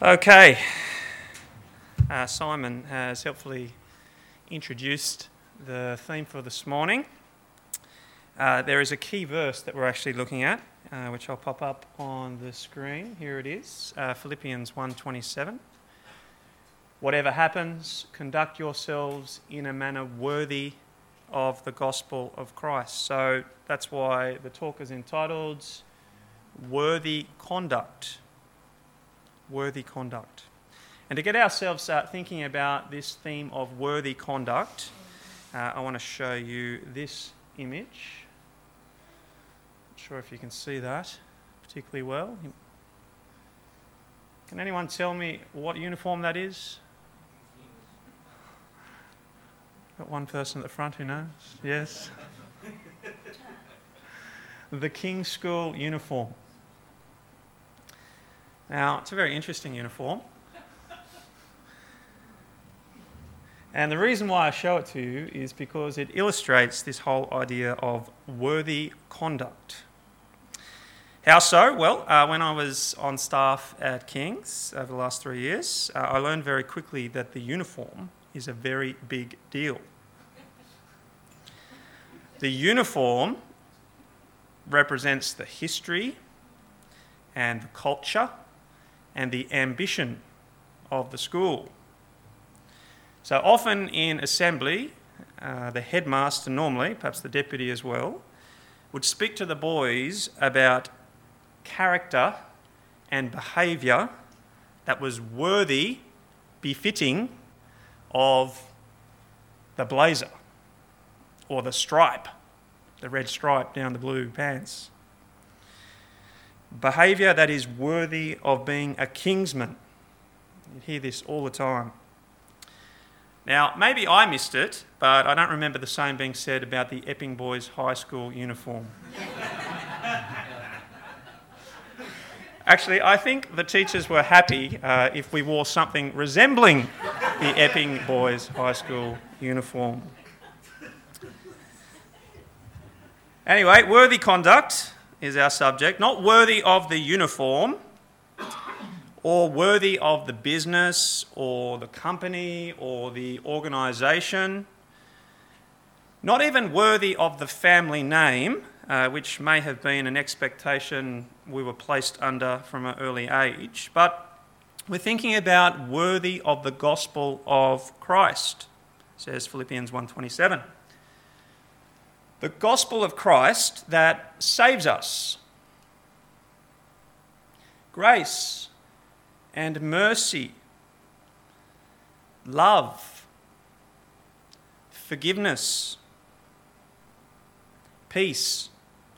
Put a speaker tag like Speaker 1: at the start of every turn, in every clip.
Speaker 1: Okay, Simon has helpfully introduced the theme for this morning. There is a key verse that we're actually looking at, which I'll pop up on the screen. Here it is, Philippians 1:27. Whatever happens, conduct yourselves in a manner worthy of the gospel of Christ. So that's why the talk is entitled Worthy Conduct. Worthy conduct. And to get ourselves thinking about this theme of worthy conduct, I want to show you this image. Not sure if you can see that particularly well. Can anyone tell me what uniform that is? Got one person at the front who knows? Yes. The King's School uniform. Now, it's a very interesting uniform. And the reason why I show it to you is because it illustrates this whole idea of worthy conduct. How so? Well, when I was on staff at King's over the last 3 years, I learned very quickly that the uniform is a very big deal. The uniform represents the history and the culture and the ambition of the school. So often in assembly, the headmaster normally, perhaps the deputy as well, would speak to the boys about character and behaviour that was worthy, befitting of the blazer or the stripe, the red stripe down the blue pants. Behaviour that is worthy of being a kingsman. You hear this all the time. Now, maybe I missed it, but I don't remember the same being said about the Epping Boys High School uniform. Actually, I think the teachers were happy if we wore something resembling the Epping Boys High School uniform. Anyway, worthy conduct is our subject, not worthy of the uniform or worthy of the business or the company or the organisation, not even worthy of the family name, which may have been an expectation we were placed under from an early age, but we're thinking about worthy of the gospel of Christ, says Philippians 1:27. The gospel of Christ that saves us. Grace and mercy, love, forgiveness, peace,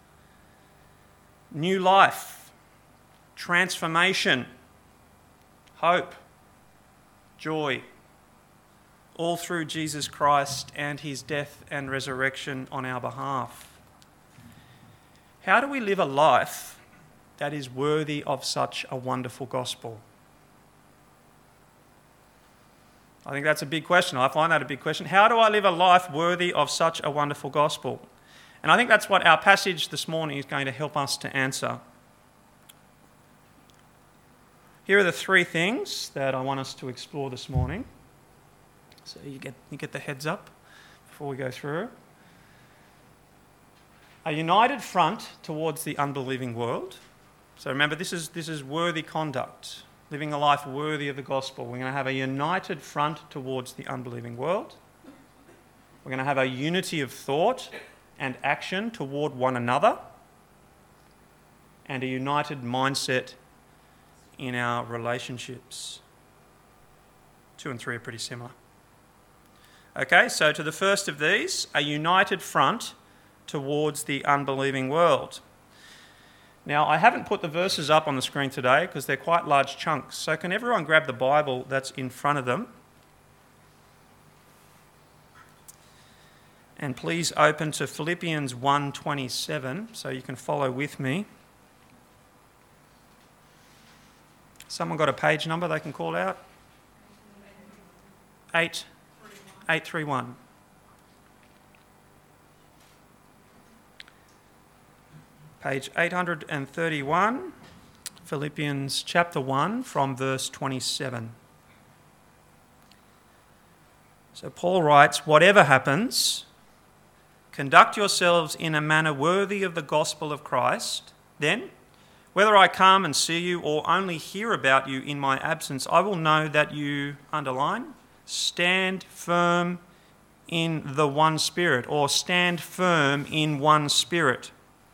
Speaker 1: new life, transformation, hope, joy, all through Jesus Christ and his death and resurrection on our behalf. How do we live a life that is worthy of such a wonderful gospel? I think that's a big question. I find that a big question. How do I live a life worthy of such a wonderful gospel? And I think that's what our passage this morning is going to help us to answer. Here are the three things that I want us to explore this morning. So you get the heads up before we go through. A united front towards the unbelieving world. So remember, this is worthy conduct, living a life worthy of the gospel. We're going to have a united front towards the unbelieving world. We're going to have a unity of thought and action toward one another, and a united mindset in our relationships. 2 and 3 are pretty similar. Okay, so to the first of these, a united front towards the unbelieving world. Now, I haven't put the verses up on the screen today because they're quite large chunks, so can everyone grab the Bible that's in front of them? And please open to Philippians 1:27 so you can follow with me. Someone got a page number they can call out? 831. Page 831, Philippians chapter 1 from verse 27. So Paul writes, "Whatever happens, conduct yourselves in a manner worthy of the gospel of Christ. Then, whether I come and see you or only hear about you in my absence, I will know that you," underline, "stand firm in the one Spirit," or stand firm in one Spirit,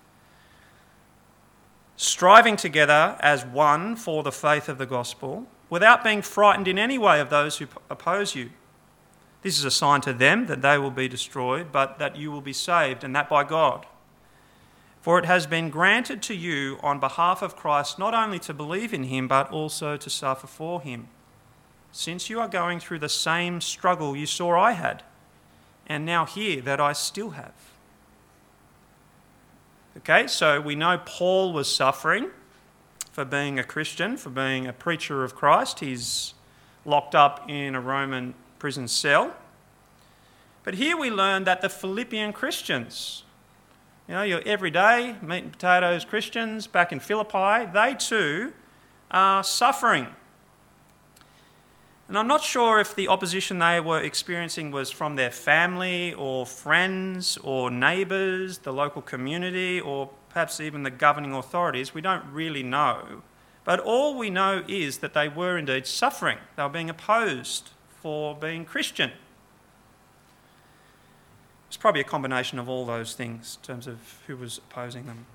Speaker 1: striving together as one for the faith of the gospel, without being frightened in any way of those who oppose you. This is a sign to them that they will be destroyed, but that you will be saved, and that by God. For it has been granted to you on behalf of Christ not only to believe in him, but also to suffer for him, since you are going through the same struggle you saw I had, and now hear that I still have. Okay, so we know Paul was suffering for being a Christian, for being a preacher of Christ. He's locked up in a Roman prison cell. But here we learn that the Philippian Christians, your everyday meat and potatoes Christians back in Philippi, they too are suffering. And I'm not sure if the opposition they were experiencing was from their family or friends or neighbours, the local community, or perhaps even the governing authorities. We don't really know. But all we know is that they were indeed suffering. They were being opposed for being Christian. It's probably a combination of all those things in terms of who was opposing them.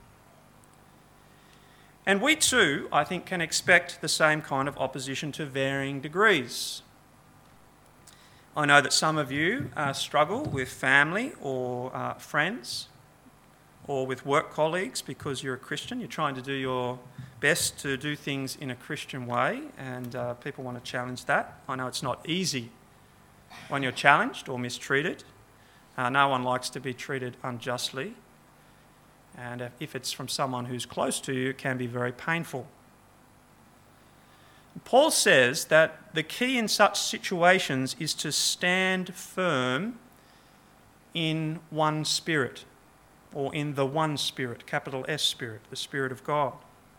Speaker 1: And we too, I think, can expect the same kind of opposition to varying degrees. I know that some of you struggle with family or friends or with work colleagues because you're a Christian. You're trying to do your best to do things in a Christian way, and people want to challenge that. I know it's not easy when you're challenged or mistreated. No one likes to be treated unjustly. And if it's from someone who's close to you, it can be very painful. Paul says that the key in such situations is to stand firm in one Spirit, or in the one Spirit, capital S Spirit, the Spirit of God.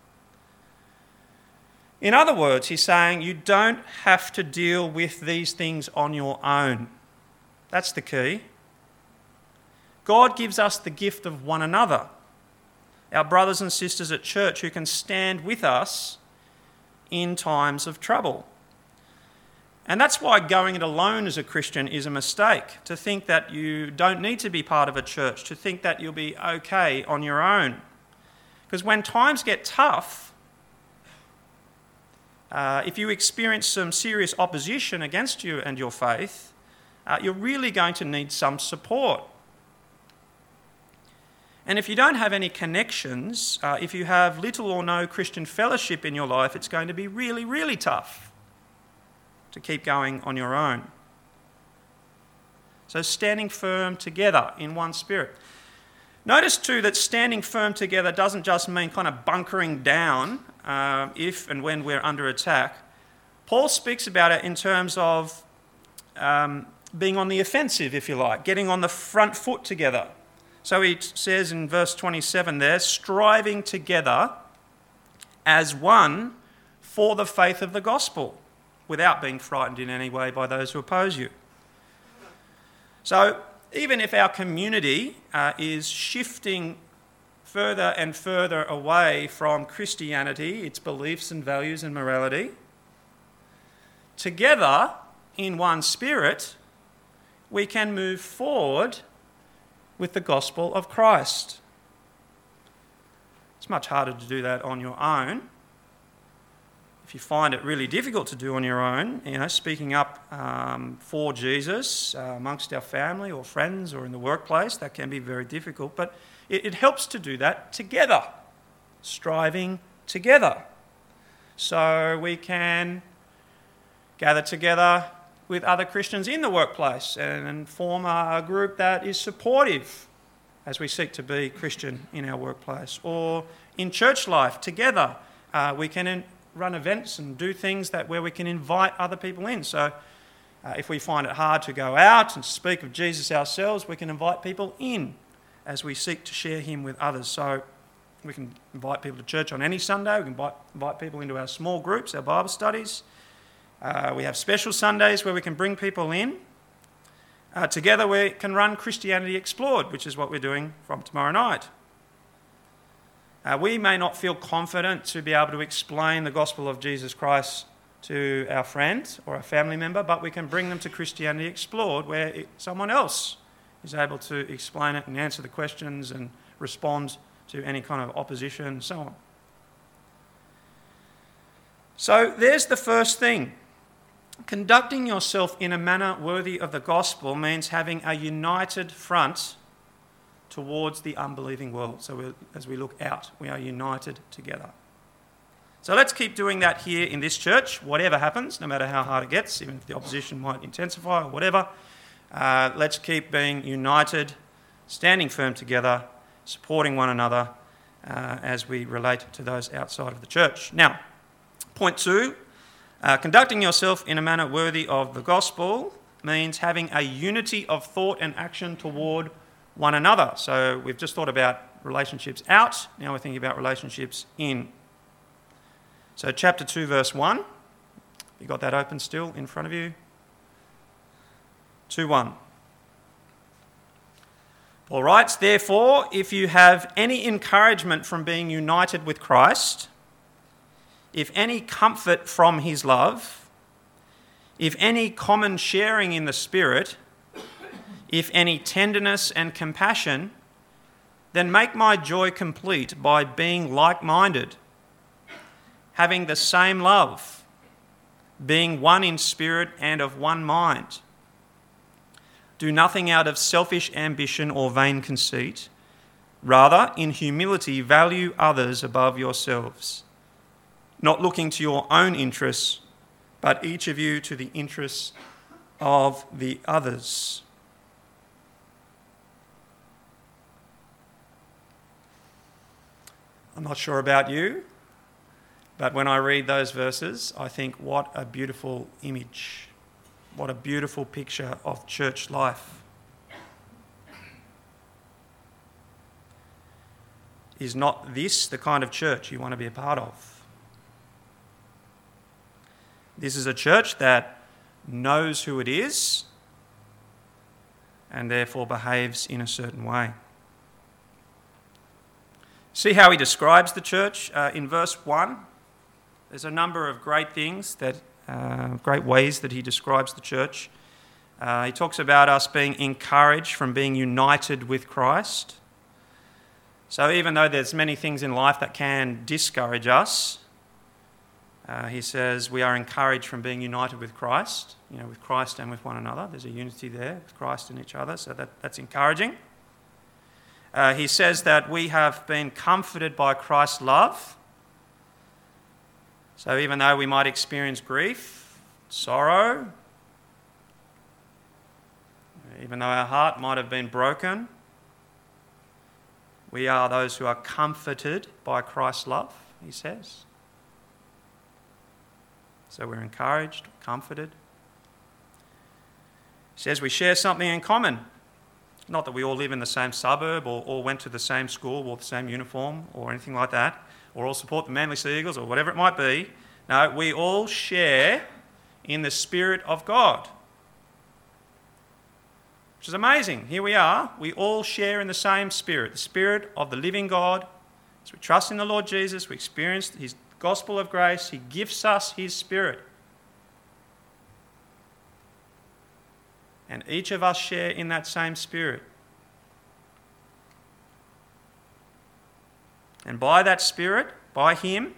Speaker 1: In other words, he's saying you don't have to deal with these things on your own. That's the key. God gives us the gift of one another, our brothers and sisters at church who can stand with us in times of trouble. And that's why going it alone as a Christian is a mistake, to think that you don't need to be part of a church, to think that you'll be okay on your own. Because when times get tough, if you experience some serious opposition against you and your faith, you're really going to need some support. And if you don't have any connections, if you have little or no Christian fellowship in your life, it's going to be really, really tough to keep going on your own. So standing firm together in one Spirit. Notice too that standing firm together doesn't just mean kind of bunkering down if and when we're under attack. Paul speaks about it in terms of being on the offensive, if you like, getting on the front foot together. So he says in verse 27 there, striving together as one for the faith of the gospel, without being frightened in any way by those who oppose you. So even if our community is shifting further and further away from Christianity, its beliefs and values and morality, together in one Spirit, we can move forward with the gospel of Christ. It's much harder to do that on your own. If you find it really difficult to do on your own, speaking up for Jesus amongst our family or friends or in the workplace, that can be very difficult. But it helps to do that together, striving together. So we can gather together with other Christians in the workplace and form a group that is supportive as we seek to be Christian in our workplace. Or in church life, together, we can run events and do things where we can invite other people in. So if we find it hard to go out and speak of Jesus ourselves, we can invite people in as we seek to share him with others. So We can invite people to church on any Sunday. We can invite people into our small groups, our Bible studies. We have special Sundays where we can bring people in. Together we can run Christianity Explored, which is what we're doing from tomorrow night. We may not feel confident to be able to explain the gospel of Jesus Christ to our friend or a family member, but we can bring them to Christianity Explored where someone else is able to explain it and answer the questions and respond to any kind of opposition and so on. So there's the first thing. Conducting yourself in a manner worthy of the gospel means having a united front towards the unbelieving world. So as we look out, we are united together. So let's keep doing that here in this church, whatever happens, no matter how hard it gets, even if the opposition might intensify or whatever. Let's keep being united, standing firm together, supporting one another as we relate to those outside of the church. Now, point 2, conducting yourself in a manner worthy of the gospel means having a unity of thought and action toward one another. So we've just thought about relationships out, now we're thinking about relationships in. So chapter 2, verse 1, you got that open still in front of you? 2:1. Paul writes, "Therefore, if you have any encouragement from being united with Christ, if any comfort from his love, if any common sharing in the Spirit, if any tenderness and compassion, then make my joy complete by being like-minded, having the same love, being one in spirit and of one mind. Do nothing out of selfish ambition or vain conceit. Rather, in humility, value others above yourselves, not looking to your own interests, but each of you to the interests of the others." I'm not sure about you, but when I read those verses, I think, what a beautiful image. What a beautiful picture of church life. Is not this the kind of church you want to be a part of? This is a church that knows who it is and therefore behaves in a certain way. See how he describes the church in verse 1. There's a number of great things great ways that he describes the church. He talks about us being encouraged from being united with Christ. So even though there's many things in life that can discourage us, he says we are encouraged from being united with Christ, with Christ and with one another. There's a unity there with Christ and each other, so that's encouraging. He says that we have been comforted by Christ's love. So even though we might experience grief, sorrow, even though our heart might have been broken, we are those who are comforted by Christ's love, he says. So we're encouraged, comforted. He says we share something in common. Not that we all live in the same suburb or all went to the same school or the same uniform or anything like that, or all support the Manly Sea Eagles or whatever it might be. No, we all share in the Spirit of God, which is amazing. Here we are. We all share in the same Spirit, the Spirit of the living God. As we trust in the Lord Jesus, we experience his gospel of grace. He gives us his Spirit. And each of us share in that same Spirit. And by that Spirit, by him,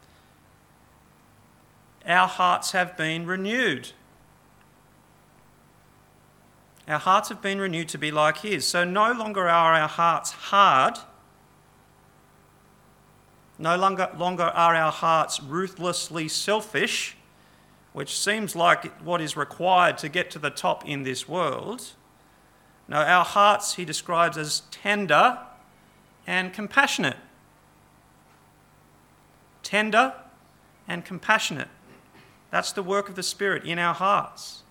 Speaker 1: our hearts have been renewed. Our hearts have been renewed to be like his. So no longer are our hearts hard. No longer are our hearts ruthlessly selfish, which seems like what is required to get to the top in this world. No, our hearts he describes as tender and compassionate. Tender and compassionate. That's the work of the Spirit in our hearts.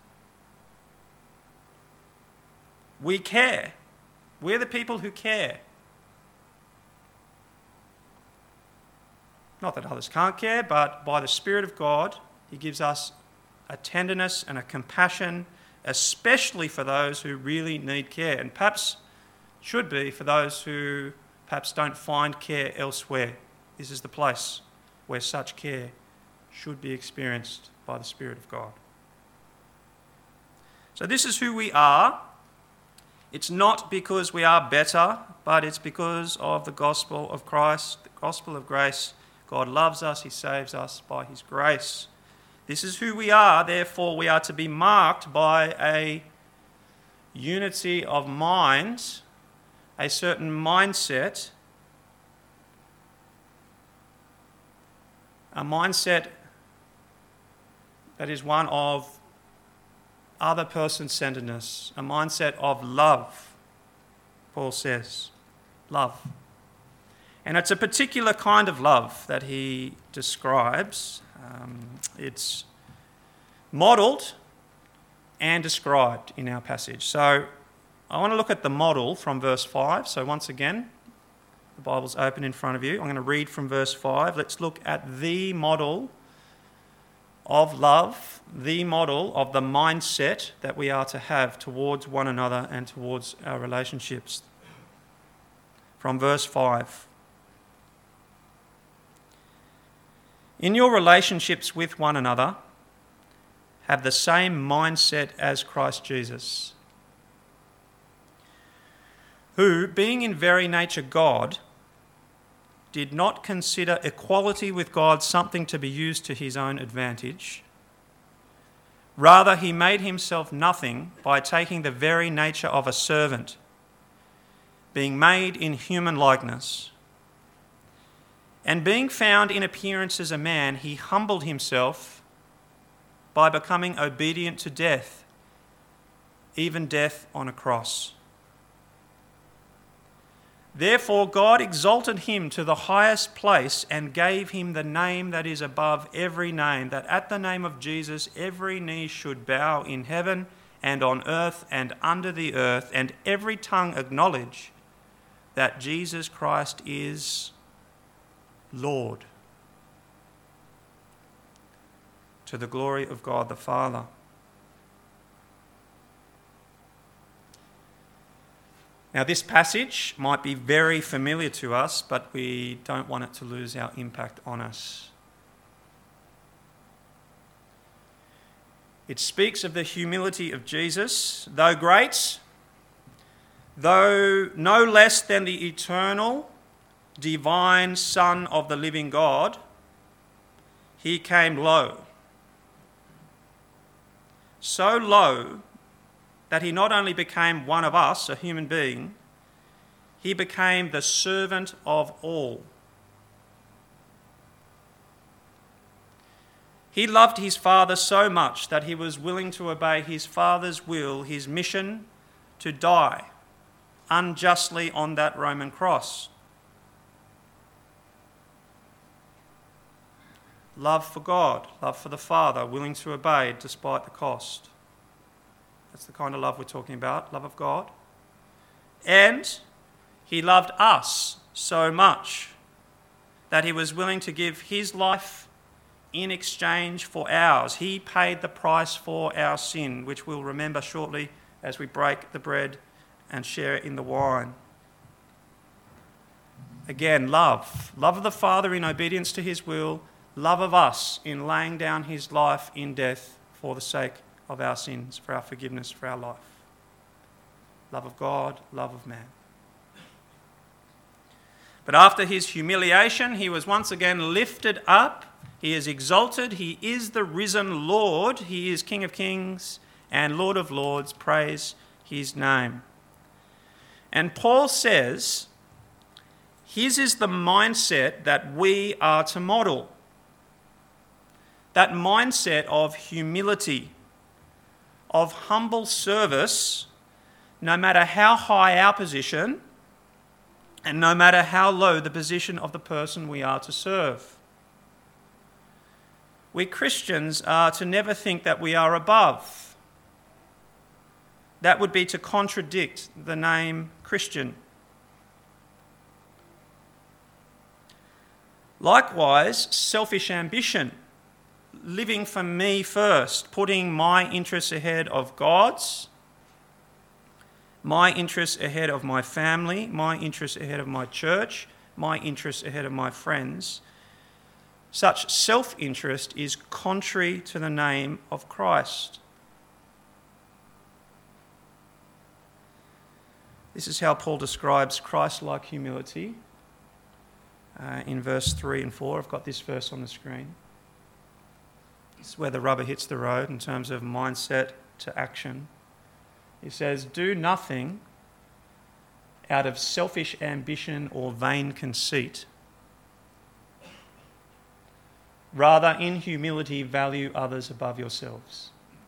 Speaker 1: We care. We're the people who care. Not that others can't care, but by the Spirit of God, he gives us a tenderness and a compassion, especially for those who really need care, and perhaps should be for those who perhaps don't find care elsewhere. This is the place where such care should be experienced by the Spirit of God. So this is who we are. It's not because we are better, but it's because of the gospel of Christ, the gospel of grace. God loves us, he saves us by his grace. This is who we are, therefore we are to be marked by a unity of mind, a certain mindset, a mindset that is one of other person-centeredness, a mindset of love, Paul says. Love. And it's a particular kind of love that he describes. It's modelled and described in our passage. So I want to look at the model from verse 5. So once again, the Bible's open in front of you. I'm going to read from verse 5. Let's look at the model of love, the model of the mindset that we are to have towards one another and towards our relationships. From verse 5. In your relationships with one another, have the same mindset as Christ Jesus, who, being in very nature God, did not consider equality with God something to be used to his own advantage. Rather, he made himself nothing by taking the very nature of a servant, being made in human likeness. And being found in appearance as a man, he humbled himself by becoming obedient to death, even death on a cross. Therefore God exalted him to the highest place and gave him the name that is above every name, that at the name of Jesus every knee should bow in heaven and on earth and under the earth, and every tongue acknowledge that Jesus Christ is Lord, to the glory of God the Father. Now, this passage might be very familiar to us, but we don't want it to lose our impact on us. It speaks of the humility of Jesus, though great, though no less than the eternal, divine Son of the living God, he came low. So low that he not only became one of us, a human being, he became the servant of all. He loved his Father so much that he was willing to obey his Father's will, his mission, to die unjustly on that Roman cross. Love for God, love for the Father, willing to obey despite the cost. That's the kind of love we're talking about, love of God. And he loved us so much that he was willing to give his life in exchange for ours. He paid the price for our sin, which we'll remember shortly as we break the bread and share in the wine. Again, love. Love of the Father in obedience to his will, love of us in laying down his life in death for the sake of our sins, for our forgiveness, for our life. Love of God, love of man. But after his humiliation, he was once again lifted up. He is exalted. He is the risen Lord. He is King of kings and Lord of lords. Praise his name. And Paul says, his is the mindset that we are to model. That mindset of humility, of humble service, no matter how high our position and no matter how low the position of the person we are to serve. We Christians are to never think that we are above. That would be to contradict the name Christian. Likewise, selfish ambition, living for me first, putting my interests ahead of God's, my interests ahead of my family, my interests ahead of my church, my interests ahead of my friends. Such self-interest is contrary to the name of Christ. This is how Paul describes Christ-like humility in verse 3 and 4. I've got this verse on the screen. It's where the rubber hits the road in terms of mindset to action. He says, "Do nothing out of selfish ambition or vain conceit. Rather, in humility, value others above yourselves.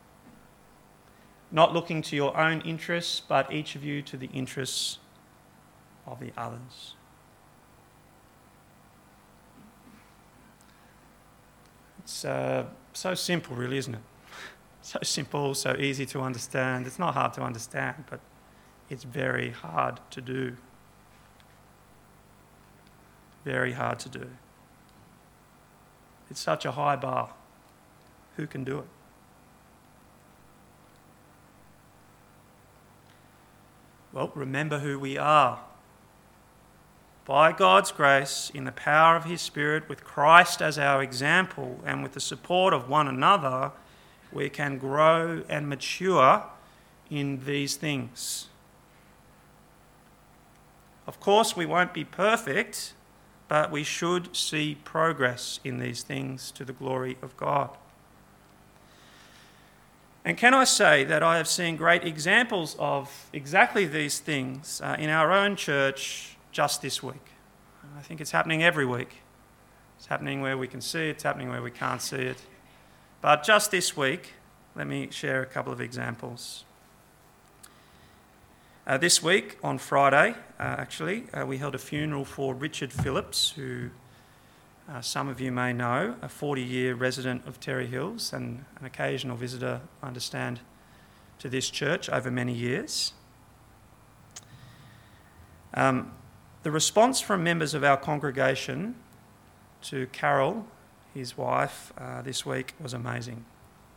Speaker 1: Not looking to your own interests, but each of you to the interests of the others." It's so simple, really, isn't it? So simple, so easy to understand. It's not hard to understand, but it's very hard to do. Very hard to do. It's such a high bar. Who can do it? Well, remember who we are. By God's grace, in the power of His Spirit, with Christ as our example, and with the support of one another, we can grow and mature in these things. Of course, we won't be perfect, but we should see progress in these things to the glory of God. And can I say that I have seen great examples of exactly these things in our own church just this week. I think it's happening every week. It's happening where we can see it, it's happening where we can't see it. But just this week, let me share a couple of examples. This week, on Friday, we held a funeral for Richard Phillips, who some of you may know, a 40-year resident of Terry Hills and an occasional visitor, I understand, to this church over many years. The response from members of our congregation to Carol, his wife, this week was amazing.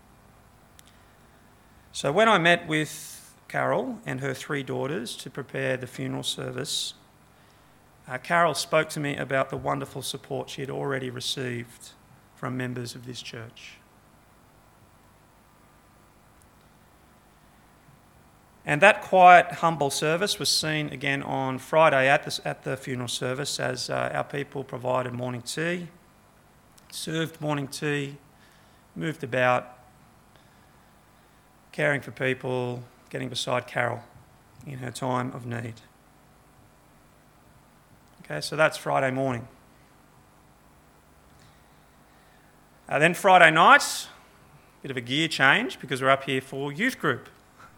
Speaker 1: So when I met with Carol and her 3 daughters to prepare the funeral service, Carol spoke to me about the wonderful support she had already received from members of this church. And that quiet, humble service was seen again on Friday at the funeral service as our people provided morning tea, served morning tea, moved about, caring for people, getting beside Carol in her time of need. Okay, so that's Friday morning. Then Friday night, bit of a gear change because we're up here for youth group.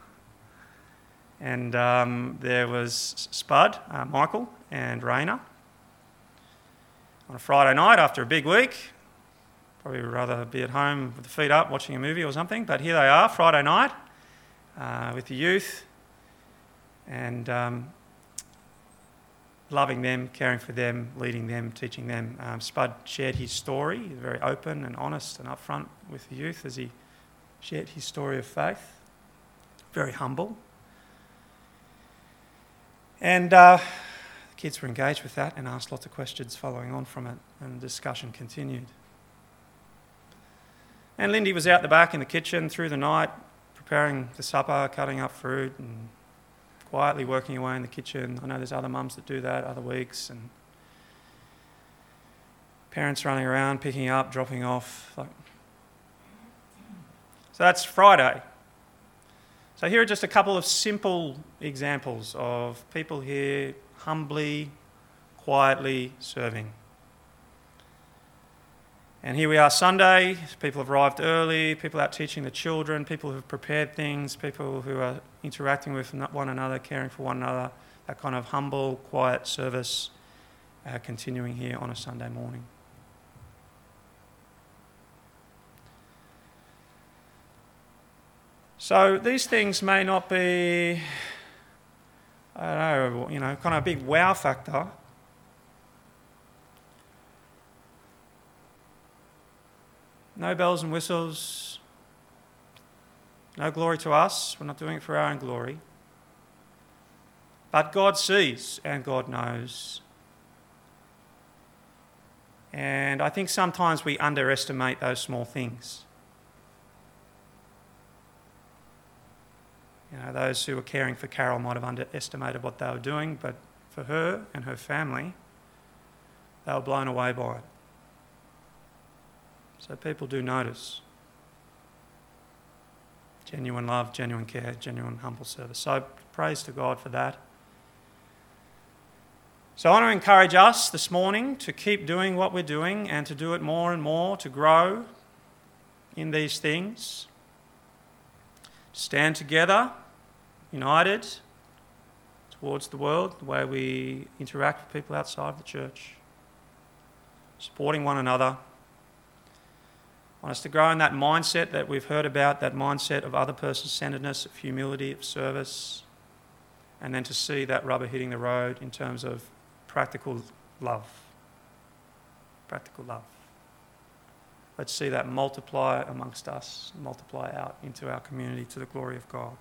Speaker 1: And there was Spud, Michael and Raina. On a Friday night after a big week, probably would rather be at home with the feet up watching a movie or something, but here they are, Friday night, with the youth and loving them, caring for them, leading them, teaching them. Spud shared his story. He was very open and honest and upfront with the youth as he shared his story of faith. Very humble. And the kids were engaged with that and asked lots of questions following on from it, and the discussion continued. And Lindy was out the back in the kitchen through the night, preparing the supper, cutting up fruit and quietly working away in the kitchen. I know there's other mums that do that other weeks, and parents running around, picking up, dropping off. So that's Friday. So here are just a couple of simple examples of people here humbly, quietly serving. And here we are Sunday, people have arrived early, people out teaching the children, people who have prepared things, people who are interacting with one another, caring for one another, that kind of humble, quiet service continuing here on a Sunday morning. So these things may not be, I don't know, kind of a big wow factor. No bells and whistles. No glory to us. We're not doing it for our own glory. But God sees and God knows. And I think sometimes we underestimate those small things. You know, those who were caring for Carol might have underestimated what they were doing, but for her and her family, they were blown away by it. So people do notice. Genuine love, genuine care, genuine humble service. So praise to God for that. So I want to encourage us this morning to keep doing what we're doing and to do it more and more, to grow in these things. Stand together, united towards the world, the way we interact with people outside of the church, supporting one another. I want us to grow in that mindset that we've heard about, that mindset of other person-centeredness, of humility, of service, and then to see that rubber hitting the road in terms of practical love. Practical love. Let's see that multiply amongst us, multiply out into our community to the glory of God.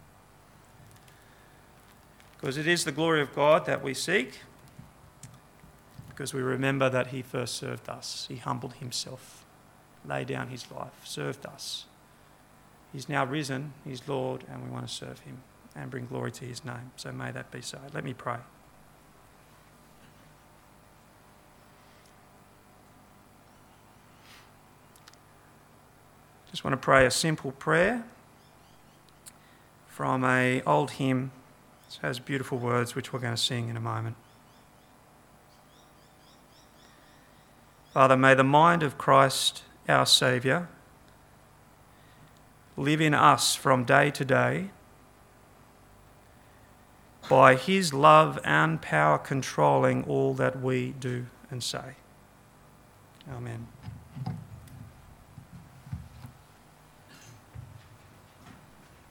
Speaker 1: Because it is the glory of God that we seek, because we remember that he first served us. He humbled himself, laid down his life, served us. He's now risen, he's Lord, and we want to serve him and bring glory to his name. So may that be so. Let me pray. Just want to pray a simple prayer from an old hymn. It has beautiful words which we're going to sing in a moment. Father, may the mind of Christ, our Saviour, live in us from day to day, by his love and power controlling all that we do and say. Amen.